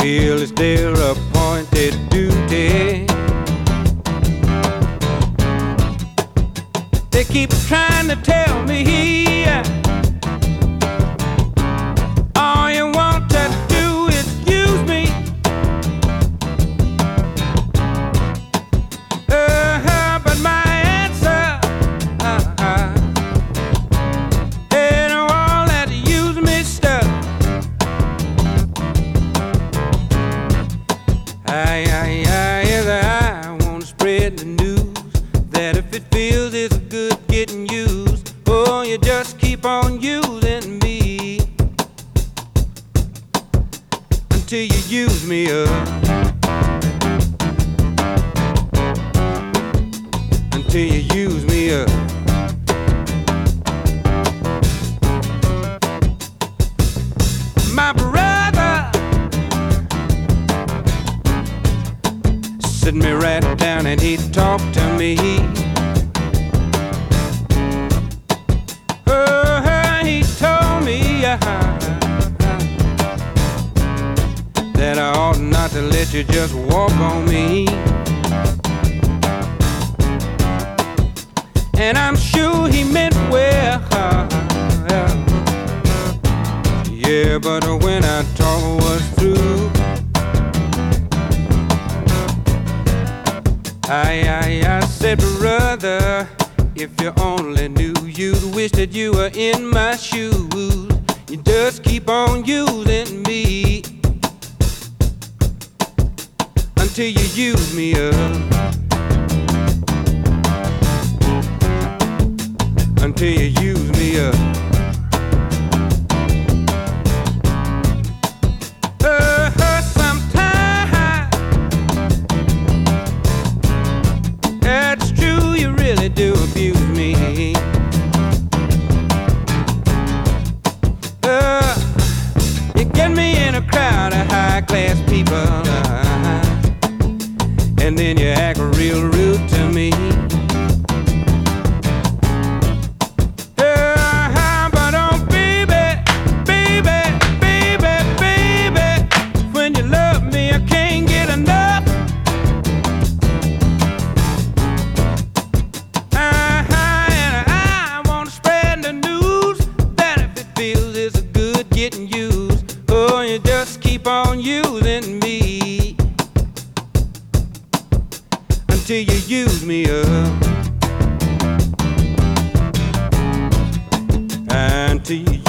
feel it's their appointed duty. They keep trying to tell me all you want to do is use me. But my answer ain't all that use me stuff. I wanna spread the news that if it feels it's good getting used, oh, you just keep on using me until you use me up, until you use me up. My brother sit me right down and he talked to me. He told me that I ought not to let you just walk on me. And I'm sure he meant well, yeah, but when our talk was through, I said, brother, if you only knew, you'd wish that you were in my shoes. You just keep on using me until you use me up, until you use me up. That's true, you really do abuse me. You get me in a crowd of high-class people, and then you act real rude to me. But oh baby, baby, baby, baby, when you love me I can't get enough. Getting used, oh, you just keep on using me until you use me up, until you